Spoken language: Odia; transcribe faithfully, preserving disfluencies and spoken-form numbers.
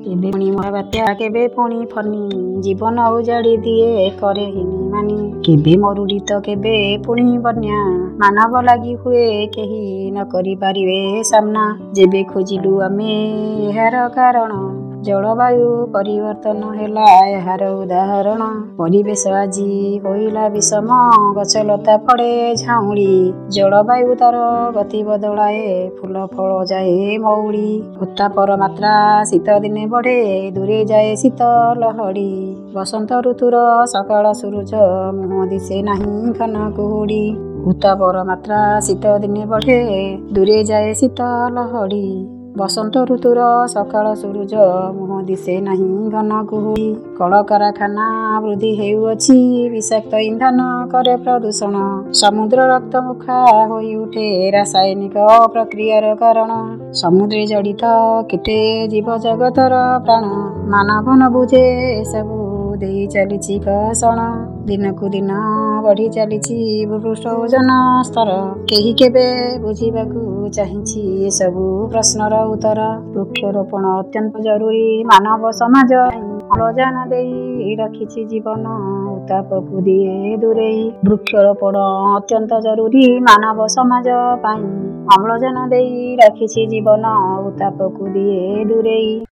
କେବେ ପୁଣି ମହାବାତ୍ୟା କେବେ ପୁଣି ଫନି ଜୀବନ ଉଜାଡ଼ି ଦିଏ କରେ ହିନି ମାନି। କେବେ ମରୁଡ଼ି ତ କେବେ ପୁଣି ବନ୍ୟା ମାନବ ଲାଗି ହୁଏ କେହି ନ କରିପାରିବେ ସାମ୍ନା। ଯେବେ ଖୋଜିଲୁ ଆମେ ଏହାର କାରଣ ଜଳବାୟୁ ପରିବର୍ତ୍ତନ ହେଲା ଏହାର ଉଦାହରଣ। ପରିବେଶ ଆଜି ହୋଇଲା ବିଷମ ଗଛଲତା ପଡ଼େ ଝାଉଁଳି ଜଳବାୟୁ ତାର ଗତି ବଦଳାଏ ଫୁଲ ଫଳ ଯାଏ ମଉଳି। ଉତ୍ତାପର ମାତ୍ରା ଶୀତ ଦିନେ ବଢ଼େ ଦୂରେ ଯାଏ ଶୀତ ଲହଡ଼ି। ବସନ୍ତ ଋତୁର ସକାଳ ସୂରୁଜ ମୁହଁ ଦିଶେ ନାହିଁ ଘନ କୁହୁଡ଼ି। ଉତ୍ତାପର ମାତ୍ରା ଶୀତ ଦିନେ ବଢ଼େ ଦୂରେ ଯାଏ ଶୀତ ଲହଡ଼ି। ବସନ୍ତ ଋତୁର ସକାଳ ସୂରୁଜ ମୁହଁ ଦିଶେ ନାହିଁ ଘନ କୁହୁଡ଼ି। କଳକାରଖାନା ବୃଦ୍ଧି ହେଉଅଛି ବିଷାକ୍ତ ଇନ୍ଧନ କରେ ପ୍ରଦୂଷଣ। ସମୁଦ୍ର ରକ୍ତମୁଖା ହୋଇ ଉଠେ ରାସାୟନିକ ପ୍ରକ୍ରିୟାର କାରଣ। ସମୁଦ୍ରରେ ଜଡ଼ିତ କେତେ ଜୀବଜଗତର ପ୍ରାଣ ମାନବ ନ ବୁଝେ ଏସବୁ ଦେଇ ଚାଲିଛି କଷଣ। ଦିନକୁ ଦିନ ବଢ଼ି ଚାଲିଛି ଭୂପୃଷ୍ଠ ଓଜନ ସ୍ତର। କେହି କେବେ ବୁଝିବାକୁ ଚାହିଁଛି ଏସବୁ ପ୍ରଶ୍ନର ଉତ୍ତର। ବୃକ୍ଷରୋପଣ ଅତ୍ୟନ୍ତ ଜରୁରୀ ମାନବ ସମାଜ ପାଇଁ। ଅମ୍ଳଜାନ ଦେଇ ରଖିଛି ଜୀବନ ଉତ୍ତାପକୁ ଦିଏ ଦୂରେଇ। ବୃକ୍ଷରୋପଣ ଅତ୍ୟନ୍ତ ଜରୁରୀ ମାନବ ସମାଜ ପାଇଁ। ଅମ୍ଳଜାନ ଦେଇ ରଖିଛି ଜୀବନ ଉତ୍ତାପକୁ ଦିଏ ଦୂରେଇ।